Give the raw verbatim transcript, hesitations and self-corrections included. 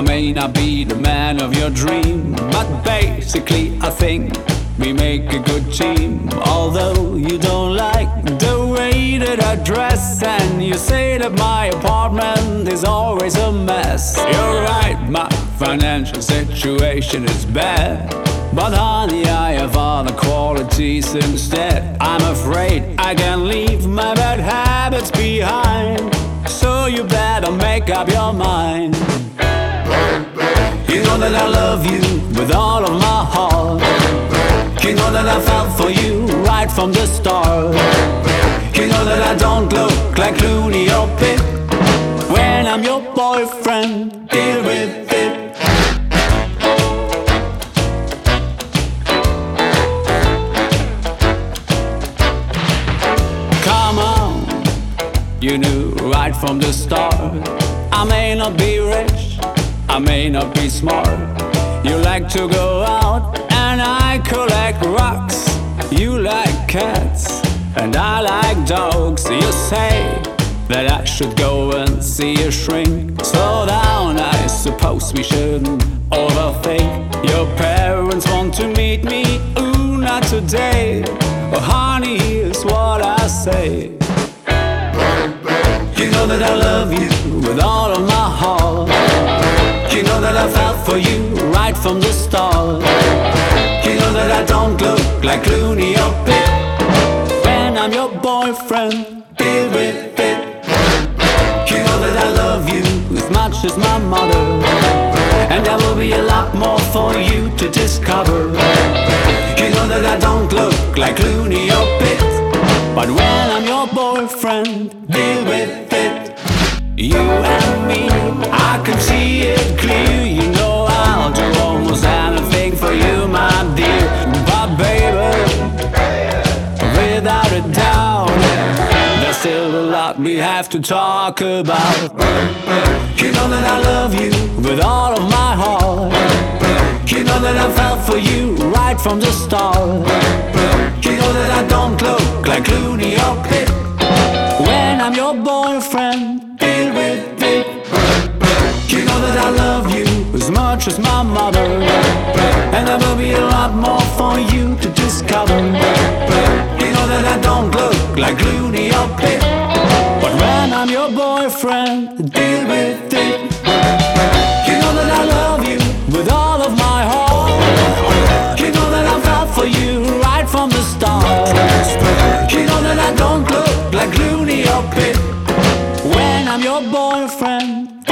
may not be the man of your dream, but basically I think we make a good team. Although you don't like the way that I dress, and you say that my apartment is always a mess. You're right, my financial situation is bad, but honey, I have other qualities instead. I'm afraid I can leave my bad habits behind, so you better make up your mind. You know that I love you with all of my heart. You know that I fell for you right from the start. You know that I don't look like Clooney or Pitt. When I'm your boyfriend, deal with it. Come on, you knew right from the start. I may not be rich, I may not be smart. You like to go out and I collect rocks. You like cats and I like dogs. You say that I should go and see a shrink. Slow down, I suppose we shouldn't overthink. Your parents want to meet me, ooh, not today. Oh honey, here's what I say. You know that I love you with all of my heart. You know that I fell for you right from the start. You know that I don't look like Clooney or Pitt. When I'm your boyfriend, deal with it. You know that I love you as much as my mother, and there will be a lot more for you to discover. You know that I don't look like Clooney or Pitt, but when I'm your boyfriend, deal with it. You and me, I can see it clear. You know I'll do almost anything for you, my dear. But baby, without a doubt, there's still a lot we have to talk about. You know that I love you with all of my heart. You know that I fell for you right from the start. You know that I don't look like Clooney or Pitt. When I'm your boyfriend, deal with it. You know that I love you as much as my mother, and there will be a lot more for you to discover. You know that I don't look like Clooney or Pitt, but when I'm your boyfriend, deal with it. You know that I love you with all of my heart. You know that I fell for you right from the start. You know that I don't look like Clooney or Pitt. When I'm your boyfriend,